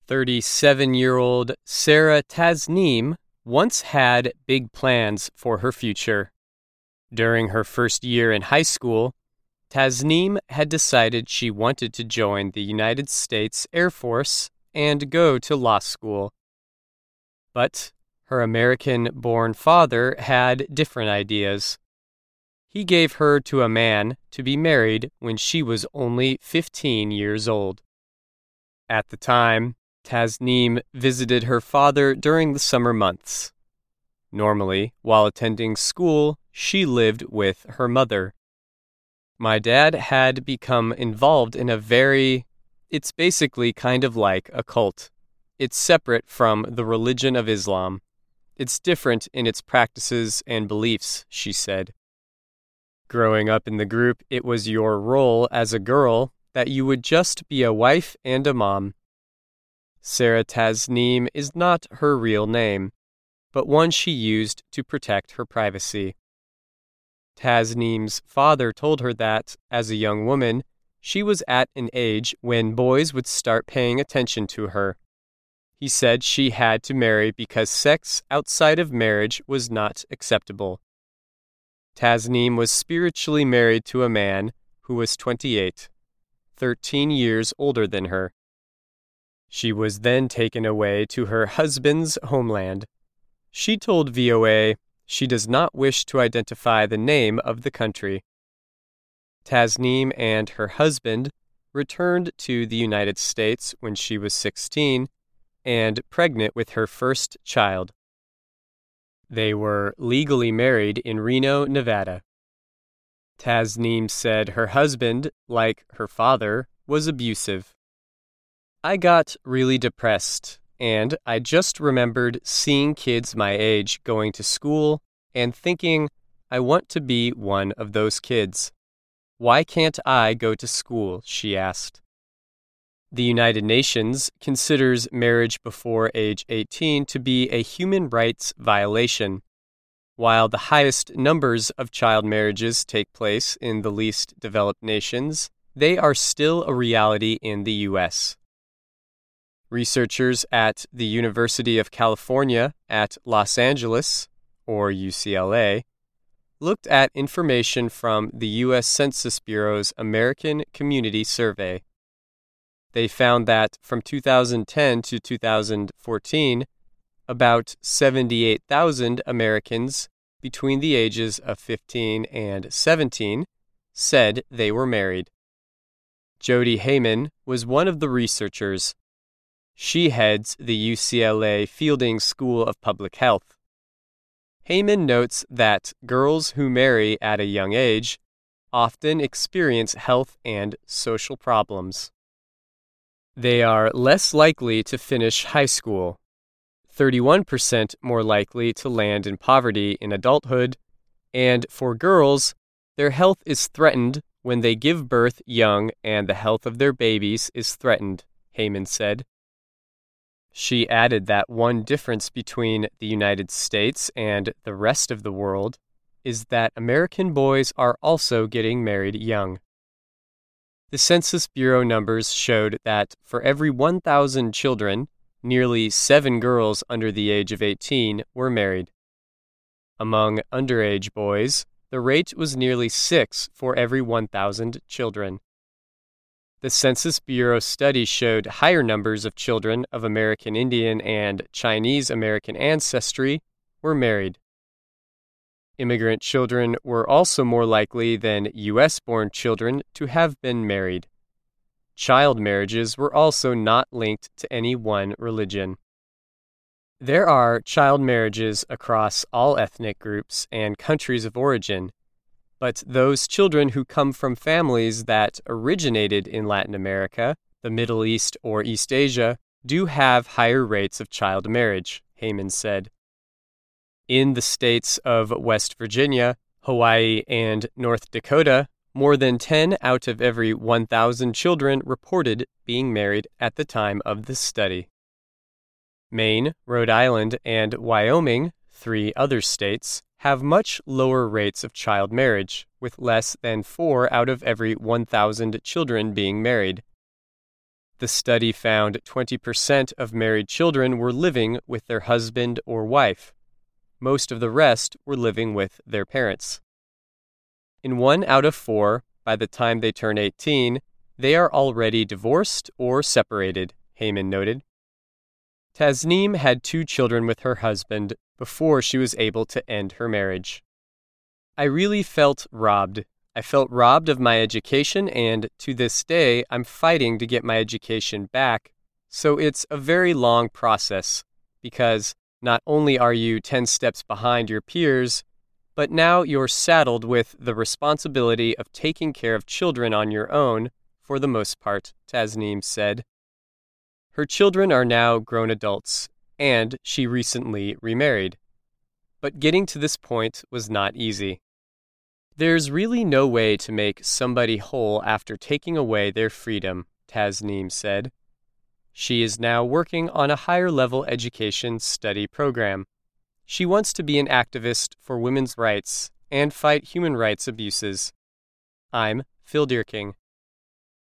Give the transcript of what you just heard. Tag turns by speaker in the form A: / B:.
A: 37-year-old Sarah Tasneem once had big plans for her future. During her first year in high school, Tasneem had decided she wanted to join the United States Air Force and go to law school. But her American-born father had different ideas. He gave her to a man to be married when she was only 15 years old. At the time, Tasneem visited her father during the summer months. Normally, while attending school, she lived with her mother. My dad had become involved in it's basically kind of like a cult. It's separate from the religion of Islam. It's different in its practices and beliefs, she said. Growing up in the group, it was your role as a girl that you would just be a wife and a mom. Sarah Tasneem is not her real name, but one she used to protect her privacy. Tasneem's father told her that, as a young woman, she was at an age when boys would start paying attention to her. He said she had to marry because sex outside of marriage was not acceptable. Tasneem was spiritually married to a man who was 28, 13 years older than her. She was then taken away to her husband's homeland. She told VOA she does not wish to identify the name of the country. Tasneem and her husband returned to the United States when she was 16 and pregnant with her first child. They were legally married in Reno, Nevada. Tasneem said her husband, like her father, was abusive. I got really depressed, and I just remembered seeing kids my age going to school and thinking, I want to be one of those kids. Why can't I go to school? She asked. The United Nations considers marriage before age 18 to be a human rights violation. While the highest numbers of child marriages take place in the least developed nations, they are still a reality in the U.S. Researchers at the University of California at Los Angeles, or UCLA, looked at information from the U.S. Census Bureau's American Community Survey. They found that from 2010 to 2014, about 78,000 Americans between the ages of 15 and 17 said they were married. Jody Heyman was one of the researchers. She heads the UCLA Fielding School of Public Health. Heyman notes that girls who marry at a young age often experience health and social problems. They are less likely to finish high school, 31% more likely to land in poverty in adulthood, and for girls, their health is threatened when they give birth young and the health of their babies is threatened, Heyman said. She added that one difference between the United States and the rest of the world is that American boys are also getting married young. The Census Bureau numbers showed that for every 1,000 children, nearly 7 girls under the age of 18 were married. Among underage boys, the rate was nearly 6 for every 1,000 children. The Census Bureau study showed higher numbers of children of American Indian and Chinese American ancestry were married. Immigrant children were also more likely than U.S.-born children to have been married. Child marriages were also not linked to any one religion. There are child marriages across all ethnic groups and countries of origin, but those children who come from families that originated in Latin America, the Middle East, or East Asia do have higher rates of child marriage, Heyman said. In the states of West Virginia, Hawaii, and North Dakota, more than 10 out of every 1,000 children reported being married at the time of the study. Maine, Rhode Island, and Wyoming, 3 other states, have much lower rates of child marriage, with less than 4 out of every 1,000 children being married. The study found 20% of married children were living with their husband or wife. Most of the rest were living with their parents. In 1 out of 4, by the time they turn 18, they are already divorced or separated, Heyman noted. Tasneem had 2 children with her husband before she was able to end her marriage. I really felt robbed. I felt robbed of my education, and to this day, I'm fighting to get my education back. So it's a very long process, because not only are you 10 steps behind your peers, but now you're saddled with the responsibility of taking care of children on your own, for the most part, Tasneem said. Her children are now grown adults, and she recently remarried. But getting to this point was not easy. There's really no way to make somebody whole after taking away their freedom, Tasneem said. She is now working on a higher-level education study program. She wants to be an activist for women's rights and fight human rights abuses. I'm Phil Dierking.